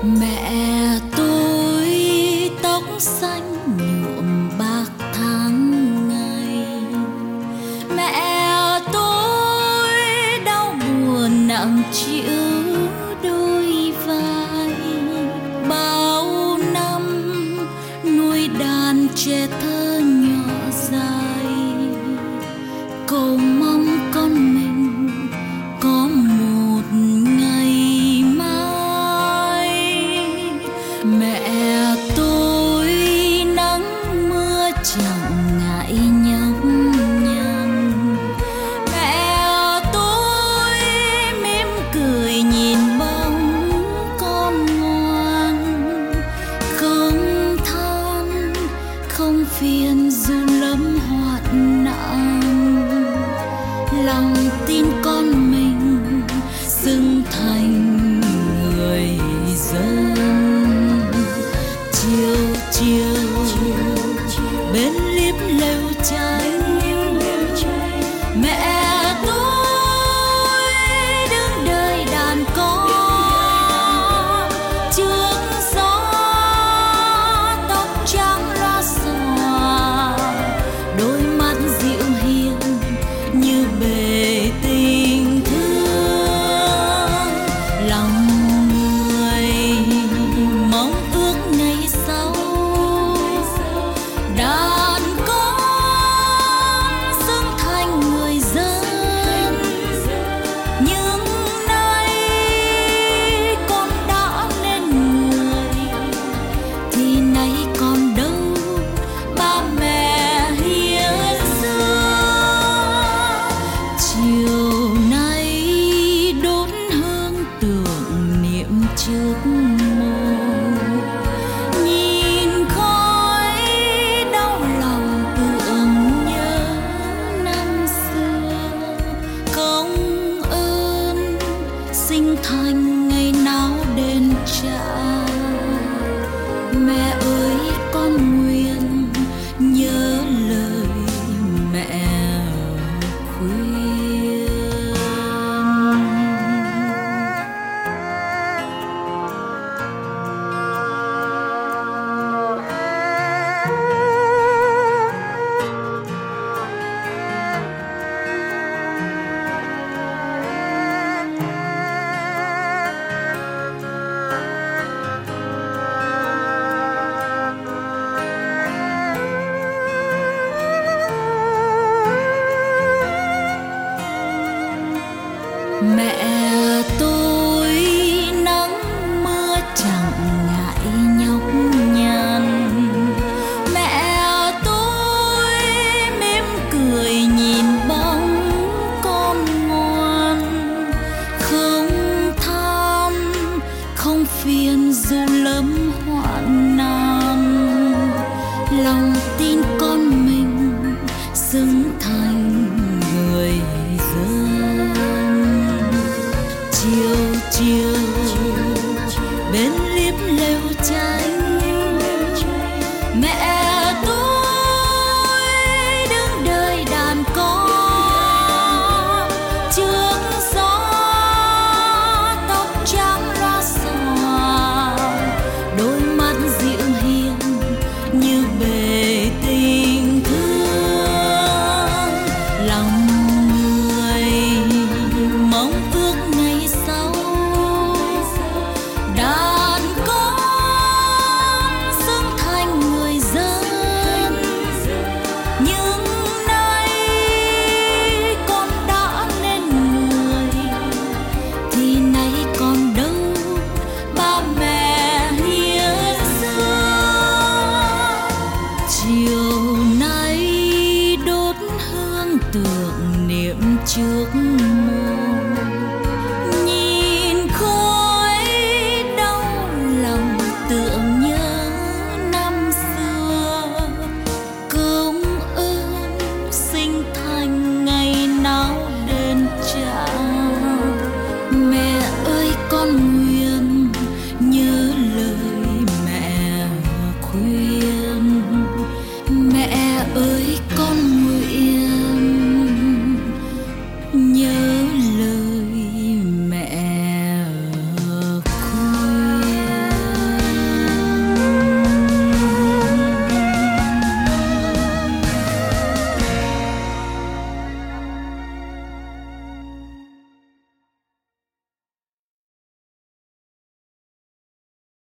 Mẹ tôi tóc xanh nhuộm bạc tháng ngày. Mẹ tôi đau buồn nặng chịu đôi vai. Bao năm nuôi đàn trẻ thơ nhỏ dài, cầu mong con mình có một ngày mai. Mẹ tôi nắng mưa chẳng ngại nhọc nhằn. Mẹ tôi mỉm cười nhìn bóng con ngoan, không than không phiền dù lắm hoạn nạn. Lòng tin con mình xưng thành người dân. Chiều chiều bên liếp lều cháy, mẹ tôi đứng đợi đàn con trước gió. Tóc trắng loa xòa, đôi mắt dịu hiền như bể tình thương. Lòng người mong ước ngày sau đàn con xứng thành người dân. Nhưng nay con đã nên người thì nay còn đâu ba mẹ hiền xưa. Chiều nay đốt hương tưởng niệm trước mồ, nhìn khói đau lòng tưởng nhớ năm xưa. Công ơn sinh thành ngày nào đền trả. Mẹ ơi con nguyện nhớ lời mẹ khuyên. Mẹ tôi nắng mưa chẳng ngại nhọc nhằn. Mẹ tôi mỉm cười nhìn bóng con ngoan, không than không phiền dù lắm hoạn nạn. Lòng tin con mình xứng thành người dân. Chiều chiều bên liếp lều cháy,